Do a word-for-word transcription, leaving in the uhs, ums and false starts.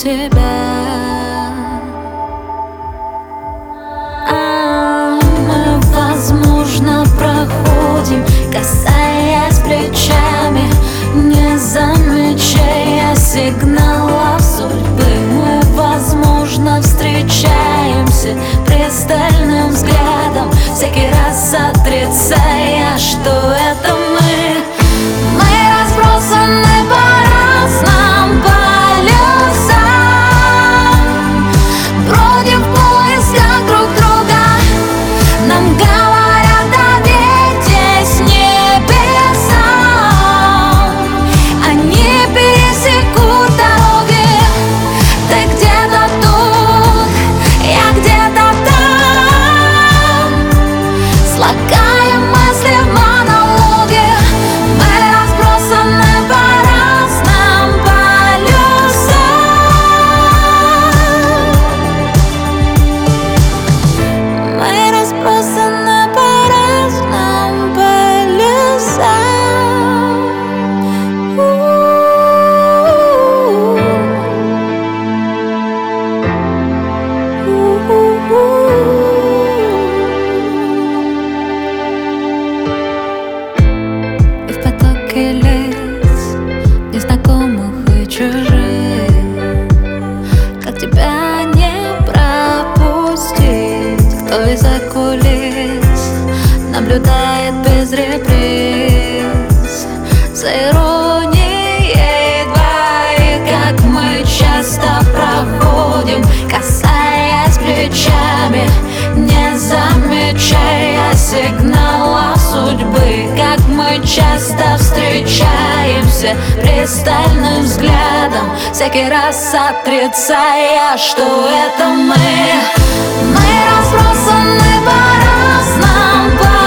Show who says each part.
Speaker 1: тебя. А мы, возможно, проходим, касаясь плечами, не замечая сигналов судьбы. Мы, возможно, встречаемся пристальным взглядом, всякий раз отрицая, что это мы. Мы разбросаны по разным полюсам, бродим в поисках друг друга. Нам говорят, доверьтесь небесам, они пересекут дороги. Ты где-то тут, я где-то там, слагаем мысли в монологе. Мы разбросаны по разным полюсам. Мы разбросаны по разным полюсам. И в потоке лиц, незнакомых и чужих, как тебя не пропустить? Кто из-за кулис наблюдает без реприз, за иронией двоих, как мы часто проходим, касаясь плечами, не замечая сигналов судьбы. Как мы часто встречаемся пристальным взглядом, всякий раз отрицая, что это мы. Мы разбросаны по разным